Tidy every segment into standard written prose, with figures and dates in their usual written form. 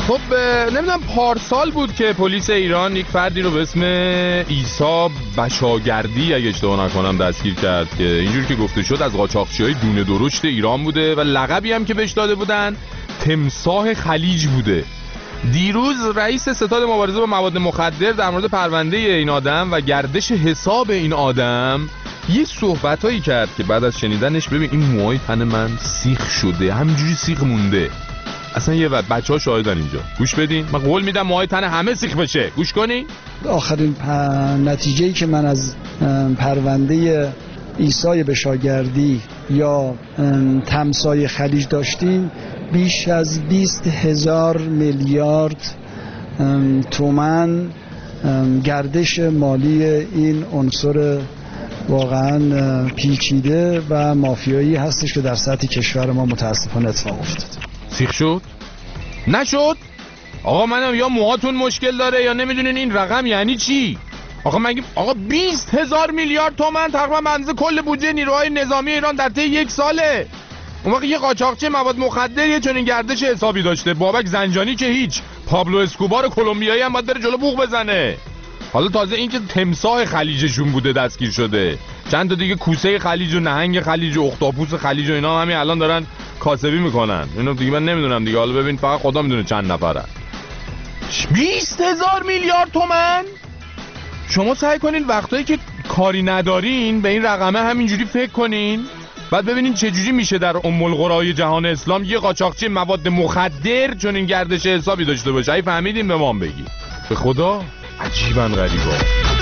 خب نمیدونم پارسال بود که پلیس ایران یک فردی رو به اسم عیسی بشاگردی اگه اشتباه نکنم دستگیر کرد که اینجوری که گفته شد از قاچاقچی‌های دونه درشت ایران بوده و لقبی هم که بهش داده بودن تمساح خلیج بوده. دیروز رئیس ستاد مبارزه با مواد مخدر در مورد پرونده این آدم و گردش حساب این آدم یه صحبتایی کرد که بعد از شنیدنش ببین این موهای تن من سیخ شده، همینجوری سیخ مونده. اصلا یه بچه‌ها شاهدن اینجا، گوش بدین. من قول میدم موهای تن همه سیخ بشه، گوش کنین. آخرین نتیجه‌ای که من از پرونده عیسی بشاگردی یا تمساح خلیج داشتیم بیش از 20,000 میلیارد تومان گردش مالی این عنصر واقعا پیچیده و مافیایی هستش که در سطح کشور ما متاسفانه اتفاق افتاد. سیخ شد؟ نشد؟ آقا منم یا موهاتون مشکل داره یا نمیدونین این رقم یعنی چی؟ آقا 20,000 میلیارد تومان تقریبا به اندازه کل بودجه نیروهای نظامی ایران در طی یک ساله. اون وقت یه قاچاقچی مواد مخدر یه چنین گردش حسابی داشته. بابک زنجانی که هیچ، پابلو اسکوبار کلمبیایی هم باید بره جلو بوق بزنه. حالا تازه این که تمساح خلیجشون بوده دستگیر شده. چند تا دیگه کوسه خلیج و نهنگ خلیج و اختاپوس خلیج و اینا همین الان دارن کاسبی میکنن. اینو دیگه من نمیدونم دیگه، حالا ببین فقط خدا میدونه چند نفرن. 20,000 میلیارد تومان. شما سعی کنین وقتایی که کاری ندارین به این رقمه همینجوری فکر کنین، بعد ببینین چه جوری میشه در ام القرای جهان اسلام یه قاچاقچی مواد مخدر چون این گردش حسابی داشته باشه. ای فهمیدین به ما بگی. به خدا عجیبا غریبا.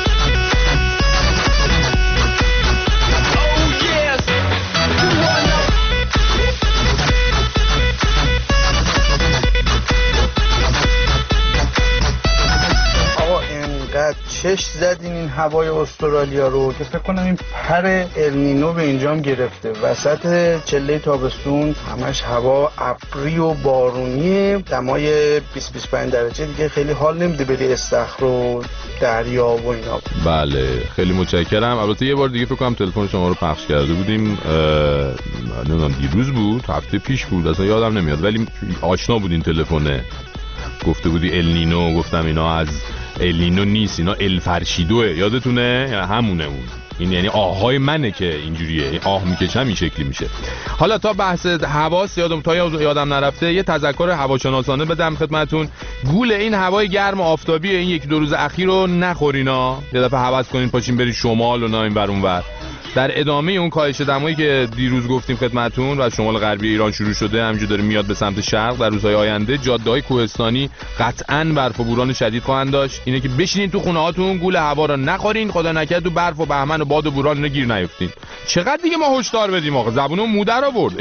چش زدین این هوای استرالیا رو که فکر کنم این پر النینو به اینجام گرفته. وسط چله تابستون همش هوا ابری و بارونیه، دمای 20-25 درجه دیگه خیلی حال نمیده بری استخر و دریا و اینا. بله خیلی متشکرم. البته یه بار دیگه فکر کنم تلفن شما رو پخش کرده بودیم، نمیدونم دیروز بود هفته پیش بود اصلا یادم نمیاد، ولی آشنا بود این تلفنه. گفته بودی النینو، گفتم اینا از النینو نیست، اینا الفرشیدوه، یادتونه؟ یا همونه اون. این یعنی آهای منه که اینجوریه، آه میکشم این شکلی میشه. حالا تا بحث حواس یادم نرفته یه تذکر هواشناسانه بدم خدمتون. گول این هوای گرم و آفتابی این 1-2 روز اخیر رو نخورینا. یه دفعه هوس کنین پاشین بری شمال و نه این ور اون ور. در ادامه اون کاهش دمایی که دیروز گفتیم خدمتون و از شمال غربی ایران شروع شده همینجوری داره میاد به سمت شرق، در روزهای آینده جاده‌های کوهستانی قطعاً برف و بوران شدید خواهند داشت. اینه که بشینین تو خونه هاتون، گول هوا رو نخورین، خدا نکنه تو برف و بهمن و باد و بوران اینا گیر نیافتین. چقدر دیگه ما هشدار بدیم آقا؟ زبونمون مودر آورد.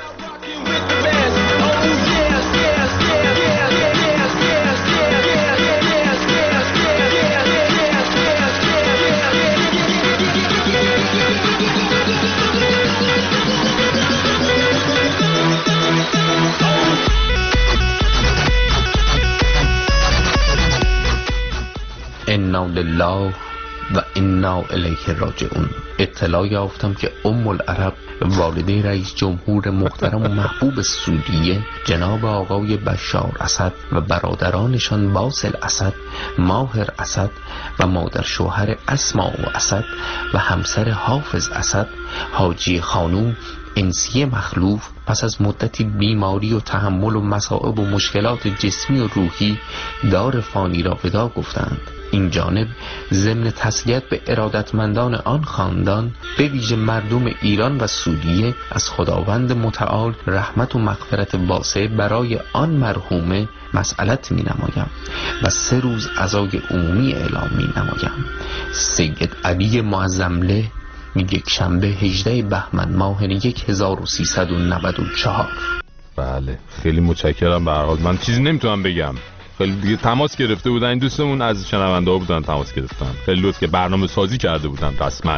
انا لله و انا الیه راجعون. اطلاع یافتم که ام العرب والده رئیس جمهور محترم و محبوب سوریه جناب آقای بشار اسد و برادرانشان باسل اسد، ماهر اسد و مادر شوهر اسماء و اسد و همسر حافظ اسد، حاجی خانوم انسیه مخلوف، پس از مدتی بیماری و تحمل و مصائب و مشکلات جسمی و روحی دار فانی را ودا گفتند. این جانب ضمن تسلیت به ارادتمندان آن خاندان، به ویژه مردم ایران و سوریه، از خداوند متعال رحمت و مغفرت واسع برای آن مرحومه مسئلت می نمایم و 3 روز عزای عمومی اعلام می نمایم. سید علی معظمله، یک شنبه 18 بهمن ماه 1394. بله خیلی متشکرم. به هر حال من چیزی نمیتونم بگم. خیلی دیگه تماس گرفته بودن این دوستمون، از شنونده ها بودن تماس گرفتن، خیلی لطف که برنامه سازی کرده بودن رسما.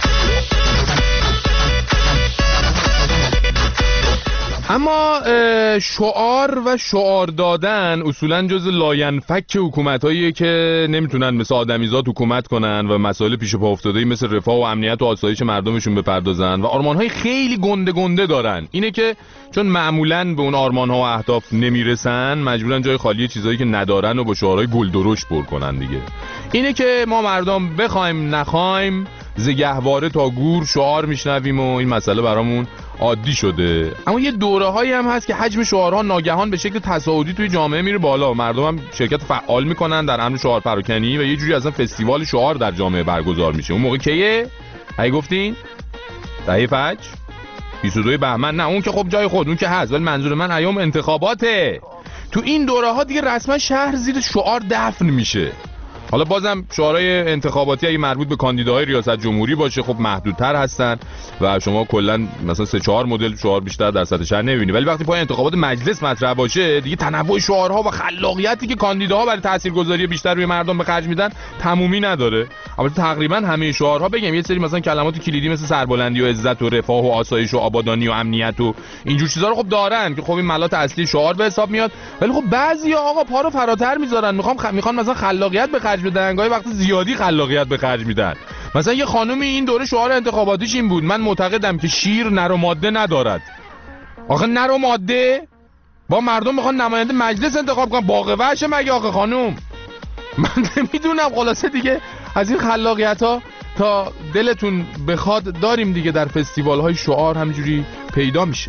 اما شعار و شعار دادن اصولا جز لاینفک حکومتاییه که نمیتونن مثل آدمیزاد حکومت کنن و مسائل پیش پا افتاده‌ای مثل رفاه و امنیت و آسایش مردمشون بپردازن و آرمان‌های خیلی گنده گنده دارن. اینه که چون معمولاً به اون آرمان‌ها و اهداف نمیرسن مجبورن جای خالی چیزایی که ندارن و با شعارهای گلدرشت پر کنن دیگه. اینه که ما مردم بخوایم نخوایم ز گهواره تا گور شعار میشنویم و این مسئله برامون عادی شده. اما یه دوره‌هایی هم هست که حجم شعارها ناگهان به شکل تصاعدی توی جامعه میره بالا. مردم هم شرکت فعال میکنن در امر شعار پراکنی و یه جوری اصلا فستیوال شعار در جامعه برگزار میشه. اون موقع کیه؟ هی گفتین؟ دهه فجر؟ 22 بهمن؟ نه اون که خب جای خود اون که هست، ولی منظور من ایام انتخاباته. تو این دوره‌ها دیگه رسما شهر زیر شعار دفن میشه. حالا بازم شعارهای انتخاباتی اگه مربوط به کاندیداهای ریاست جمهوری باشه خب محدودتر هستن و شما کلا مثلا 3-4 مدل شعار بیشتر در سطح شهر نمیبینی، ولی وقتی پای انتخابات مجلس مطرح باشه دیگه تنوع شعارها و خلاقیتی که کاندیداها برای تاثیرگذاری بیشتر روی مردم به خرج میدن تمومی نداره. البته تقریبا همه شعارها بگم یه سری مثلا کلمات کلیدی مثل سربلندی و عزت و رفاه و آسایش و آبادانی و امنیت و اینجور چیزا رو خب دارن که خب این ملات اصلی شعار به حساب میاد، ولی خب بعضیا آقا پا رو فراتر میذارن، میخوان مثلا خلاقیت به خرج بدن، گاهی وقت زیادی خلاقیت به خرج میدن. مثلا یه خانومی این دوره شعار انتخاباتیش این بود: من معتقدم که شیر نر و ماده ندارد. آخه نر و ماده با مردم میخوان نماینده مجلس انتخاب کنن، باغ وحشه مگه آخه خانوم؟ من نمیدونم. خلاصه دیگه از این خلاقیت ها تا دلتون بخواد داریم دیگه، در فستیوال های شعار همینجوری پیدا میشه.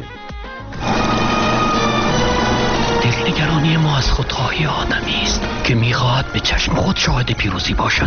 دلنگرانی ما از خودخواهی آدمی است که میخواهد به چشم خود شاهد پیروزی باشد.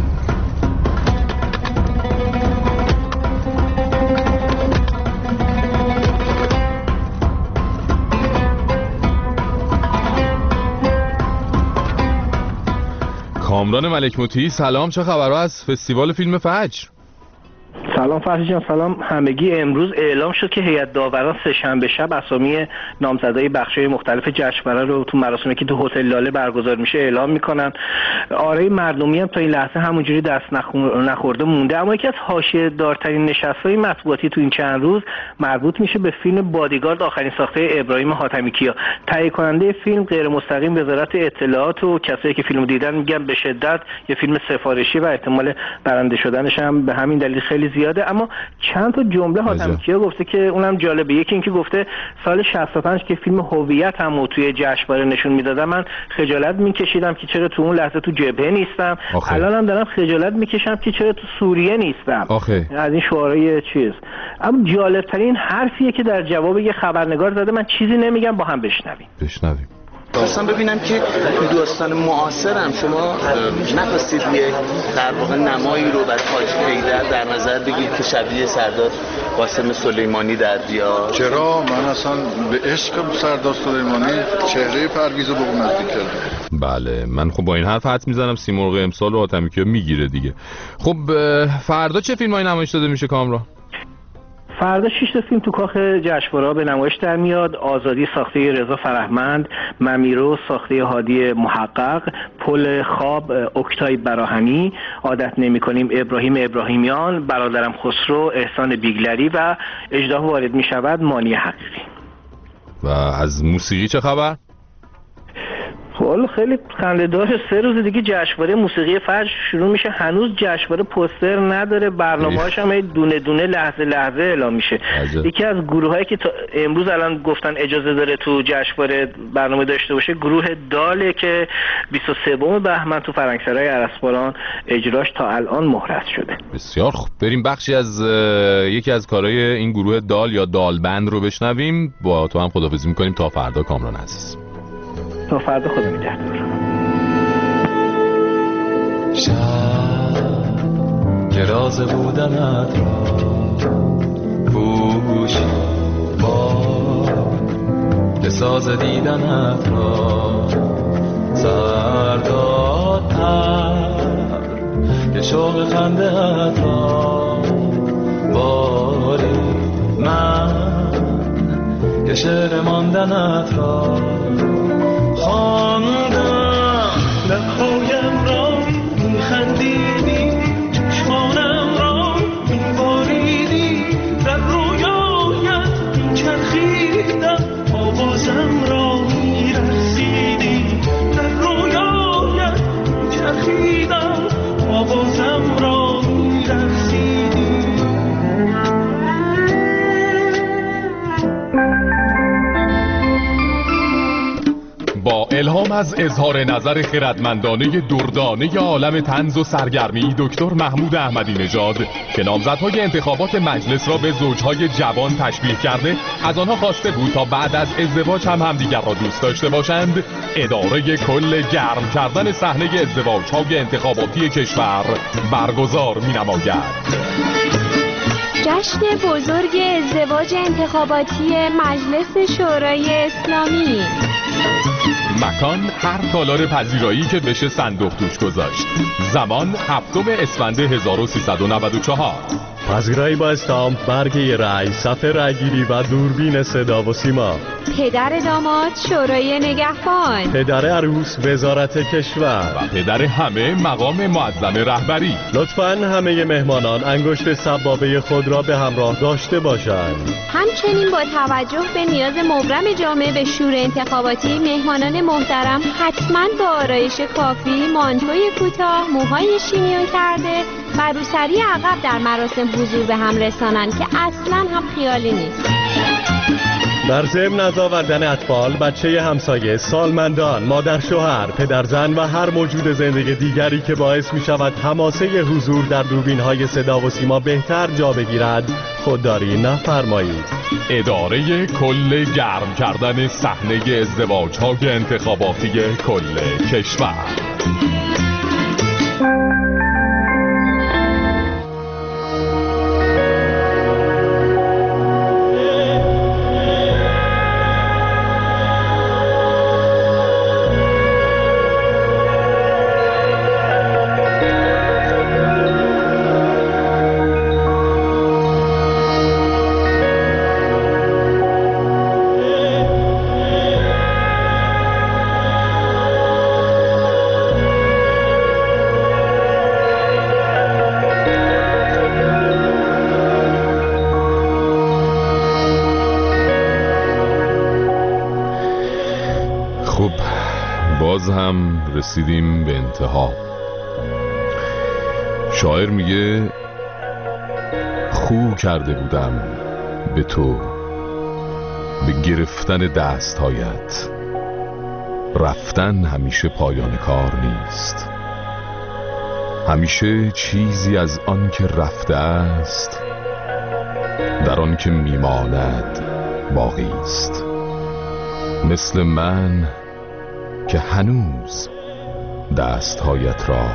کامران ملک مطیعی سلام، چه خبرها از فستیوال فیلم فجر؟ سلام فرشی جان، سلام همگی. امروز اعلام شد که هیئت داوران سه‌شنبه شب اسامی نامزدای بخش‌های مختلف جشنواره رو تو مراسمی که تو هتل لاله برگزار میشه اعلام میکنن. آرای مردمی هم تا این لحظه همونجوری دست نخورده مونده. اما یکی از حاشیه دارترین نشست‌های مطبوعاتی تو این چند روز مربوط میشه به فیلم بادیگارد، آخرین ساخته ابراهیم حاتمیکیا. تهیه کننده فیلم غیر مستقیم وزارت اطلاعات و کسایی که فیلمو دیدن میگن به شدت یه فیلم سفارشی و احتمال برنده شدنش هم به همین دلیل خیلی زیاده. اما چند تا جمله حاتمیکیا گفته که اونم جالبه. یکی اینکه گفته سال 65 که فیلم هویت هم توی جشنواره نشون میدادم من خجالت میکشیدم که چرا تو اون لحظه تو جبهه نیستم. الانم دارم خجالت میکشم که چرا تو سوریه نیستم. از این شعارهای چیز. اما جالبترین حرفیه که در جواب یه خبرنگار زده. من چیزی نمیگم، با هم بشنویم. خواستم ببینم که دوستان معاصرم شما نخواستید یه در واقع نمایی رو برای حاج حیدر در نظر بگیرید که شبیه سردار قاسم سلیمانی در بیاد؟ چرا؟ من اصلا به عشق سردار سلیمانی چهره پرویز رو به اون نزدیک کردم. بله، من خب با این حرف حدس میزنم سیمرغ امسال رو حاتمیکیا میگیره دیگه. خب فردا چه فیلمایی نمایش داده میشه کامران؟ فردا 6 تا فیلم تو کاخ جشنواره به نمایش در میاد. آزادی ساخته رضا فرهمند، ممیرو ساخته هادی محقق، پل خواب اکتای براهنی، عادت نمی‌کنیم ابراهیم ابراهیمیان، برادرم خسرو احسان بیگلری و اژدها وارد می‌شود مانی حقیقی. و از موسیقی چه خبر؟ حالا خیلی خنده‌دار. 3 روز دیگه جشنواره موسیقی فجر شروع میشه. هنوز جشنواره پوستر نداره، برنامه‌هاش هم دونه دونه لحظه اعلام میشه. یکی از گروهایی که امروز الان گفتن اجازه داره تو جشنواره برنامه داشته باشه گروه داله که 23 بهمن تو فرنگسرای ارسباران اجراش تا الان مهرس شده. بسیار خوب، بریم بخشی از یکی از کارهای این گروه دال یا دالبند رو بشنویم. با تو هم خداحافظی می‌کنیم تا فردا کامران عزیز. تا فردا خدا نگهدار. شب که راز بودنت را پوشی به ساز دیدنت را سردادتر که شوق خنده‌ات را باری من که شعر ماندنت را خواندم لبهایم را میخندیدی چشمانم را میباریدی در رویایت چرخیدم آوازم را از اظهار نظر خردمندانه دردانه عالم طنز و سرگرمی دکتر محمود احمدی نژاد که نامزدهای انتخابات مجلس را به زوجهای جوان تشبیه کرده، از آنها خواسته بود تا بعد از ازدواج هم همدیگر را دوست داشته باشند، اداره کل گرم کردن صحنه ازدواج‌های انتخاباتی کشور برگزار می‌نماید. جشن بزرگ ازدواج انتخاباتی مجلس شورای اسلامی. مکان هر تالار پذیرایی که بشه صندوق توش گذاشت. زمان 7 اسفند 1394. پذیرایی با استامپ، برگه رأی، صفحه رأیگیری و دوربین صدا و سیما. پدر داماد شورای نگهبان، پدر عروس وزارت کشور و پدر همه مقام معظم رهبری. لطفاً همه مهمانان انگشت سبابه خود را به همراه داشته باشند. همچنین با توجه به نیاز مبرم جامعه به شور انتخاباتی، مهمانان محترم حتماً با آرایش کافی، مانتوی کوتاه، موهای شیمیون کرده و روسری عقب در مراسم حضور به هم رسانند که اصلاً هم خیالی نیست. در ضمن از آوردن اطفال، بچه همسایه، سالمندان، مادر شوهر، پدر زن و هر موجود زندگی دیگری که باعث می شود حماسه حضور در دوربین‌های صدا و سیما بهتر جا بگیرد خودداری نفرمایید. اداره کل گرم کردن صحنه ازدواج‌های انتخاباتی کل کشور. باز هم رسیدیم به انتها. شاعر میگه خو کرده بودم به تو، به گرفتن دستهایت، رفتن همیشه پایان کار نیست، همیشه چیزی از آن که رفته است در آن که میماند باقی است. مثل من که هنوز دستهایت را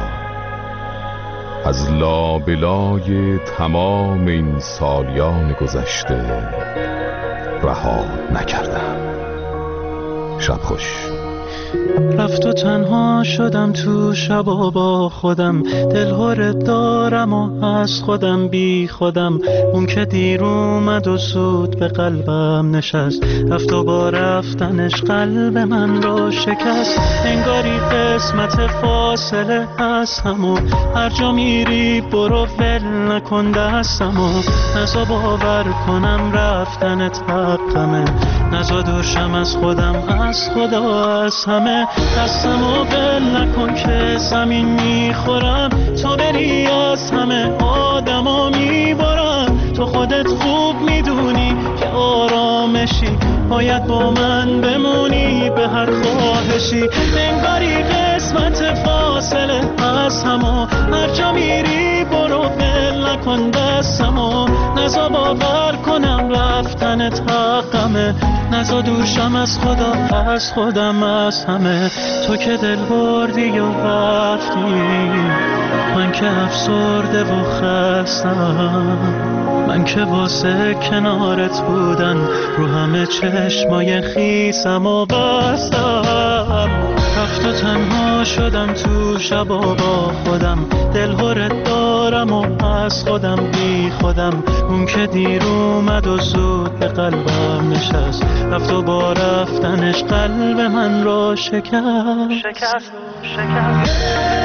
از لابلای تمام این سالیان گذشته رها نکردم. شب خوش. رفت و تنها شدم تو شبا با خودم، دلهره دارم و از خودم بی خودم. اون که دیر اومد و زود به قلبم نشست، رفت و با رفتنش قلب من رو شکست. انگاری قسمت فاصله از همو، هر جا میری برو ول نکن دستمو. نزا باور کنم رفتنت حقمه، نزا دوشم از خودم، از خدا، از همه. دستمو ول نکن که زمین میخورم، تو بری از همه آدما میبرم. تو خودت خوب میدونی که آرامشی، باید با من بمونی به هر خواهشی. انگاری قسمت فاصله از همو، هر جا میری برو ول نکن دستمو. نزا باور کنم رفتنت حقمه، نزا دوشم از خدا، از خودم، از همه. تو که دل بردی و رفتی، من که افسرده و خستم، من که واسه کنارت بودن رو همه چشمای خیسم و بستم. رفت و تنها شدم تو شبا با خودم، دلهرت دارم و از خودم بی خودم. اون که دیر اومد و زود به قلبم نشست، رفت و با رفتنش قلب من رو شکست.